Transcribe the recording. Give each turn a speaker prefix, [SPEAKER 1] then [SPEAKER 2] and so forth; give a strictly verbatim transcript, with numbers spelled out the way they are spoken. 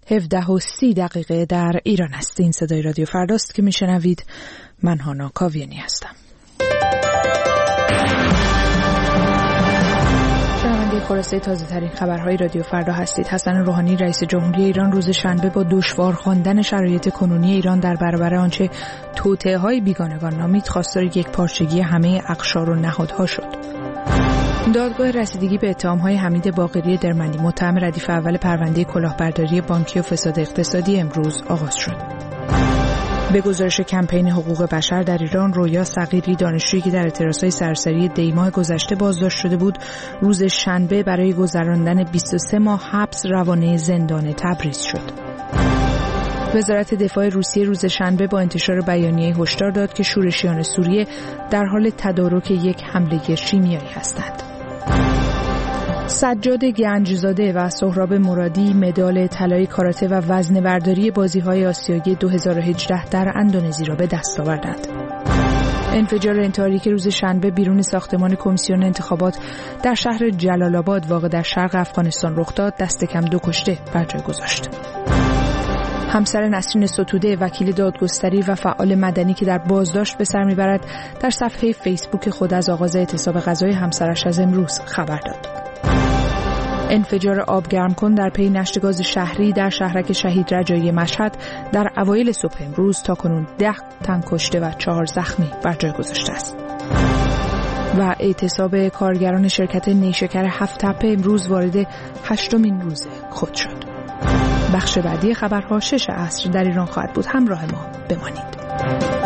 [SPEAKER 1] هفده و سی دقیقه در ایران است. این صدای رادیو فرداست که میشنوید. من هانا کاویانی هستم. شنونده خلاصه تازه ترین خبرهای رادیو فردا هستید. حسن روحانی رئیس جمهوری ایران روز شنبه با دشوار خواندن شرایط کنونی ایران در برابر آنچه توطئه‌های بیگانگان نامید، خواستار یک پارچگی همه اقشار و نهادها شد. دادگاه رسیدگی به اتهام‌های حمید باقری درمنی، متهم ردیف اول پرونده کلاهبرداری بانکی و فساد اقتصادی، امروز آغاز شد. به گزارش کمپین حقوق بشر در ایران، رویا صغیری، دانشجویی که در اعتراضهای سراسری دی‌ماه گذشته بازداشت شده بود، روز شنبه برای گذراندن بیست و سه ماه حبس روانه زندان تبریز شد. وزارت دفاع روسیه روز شنبه با انتشار بیانیه هشدار داد که شورشیان سوریه در حال تدارک یک حمله شیمیایی هستند. سجاد گنجزاده و سهراب مرادی مدال طلای کاراته و وزنه‌برداری بازی‌های آسیایی دو هزار و هجده در اندونزی را به دست آوردند. انفجار انتحاری که روز شنبه بیرون ساختمان کمیسیون انتخابات در شهر جلال آباد واقع در شرق افغانستان رخ داد، دست کم دو کشته بر جای گذاشت. همسر نسرین ستوده، وکیل دادگستری و فعال مدنی که در بازداشت به سر میبرد، در صفحه فیسبوک خود از آغاز اعتصاب غذای همسرش از امروز خبر داد. انفجار آب گرم کن در پی نشت گاز شهری در شهرک شهید رجایی مشهد در اوایل صبح امروز تاکنون ده تن کشته و چهار زخمی بر جای گذاشته است. و اعتصاب کارگران شرکت نیشکر هفت تپه امروز وارد هشتمین روز خود شد. بخش بعدی خبرها شش عصر در ایران خواهد بود. همراه ما بمانید.